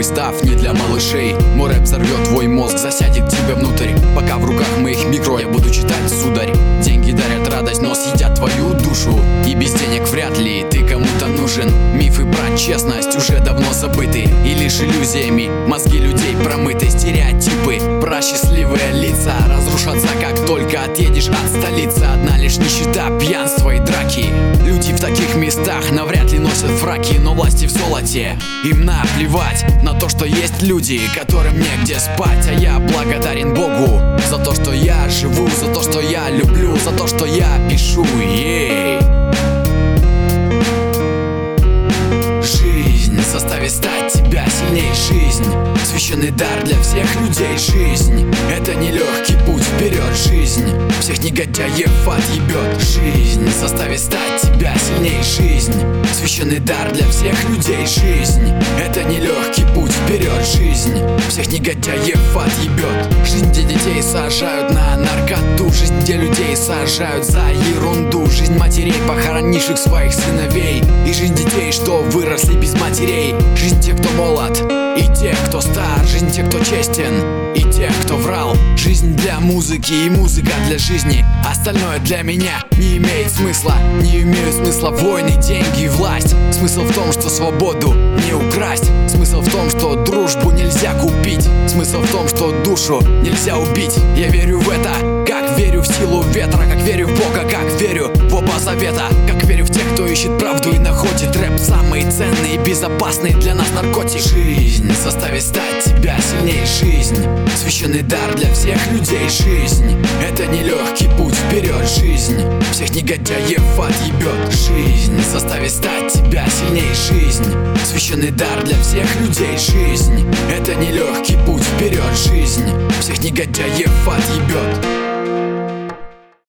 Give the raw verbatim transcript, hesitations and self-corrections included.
новый став не для малышей. Мой рэп взорвет твой мозг, засядет тебя внутрь. Пока в руках моих микро я буду читать, сударь. Деньги дарят радость, но съедят твою душу. И без денег вряд ли ты кому-то нужен. Мифы про честность уже давно забыты, и лишь иллюзиями мозги людей промыты. Стереотипы про счастливые лица разрушатся, как только отъедешь от столицы. Одна лишь нищета, пьянство и драки. Люди в таких местах навряд ли носят фраки, но власти в золоте. Им наплевать на то, что есть люди, которым негде спать. А я благодарен Богу за то, что я живу, за то, что я люблю, за то, что я пишу. Ей. Жизнь заставит стать тебя сильней. Жизнь — священный дар для всех людей. Жизнь — это нелегкий путь вперед. Жизнь всех негодяев отъебет. Жизнь заставит стать тебя сильней. Жизнь — священный дар для всех людей. Жизнь — это нелегкий путь вперед. Жизнь всех негодяев отъебет. Жизнь, где детей сажают на наркоту. Жизнь, где людей сажают за ерунду. Жизнь матерей, похоронивших своих сыновей. И жизнь детей, что выросли без матерей. Жизнь тех, кто молод, и тех, кто стар. Жизнь тех, кто честен, и тех, кто врал. Жизнь для музыки и музыка для жизни. Остальное для меня не имеет смысла. Не имеют смысла войны, деньги и власть. Смысл в том, что свободу не украсть. Смысл в том, что дружбу нельзя купить. Смысл в том, что душу нельзя убить. Я верю в это, как верю в силу ветра. Как верю в Бога, как верю в оба завета. Как верю в тех, кто ищет правду и находит. Рэп самый ценный и безопасный для нас наркотик. Жизнь заставит стать тебя сильней. Жизнь — священный дар для всех людей. Жизнь — это нелегкий путь вперед. Жизнь всех негодяев отъебет. Жизнь заставит стать тебя сильней. Жизнь — священный дар для всех людей. Жизнь — это нелегкий путь вперед. Жизнь всех негодяев отъебет.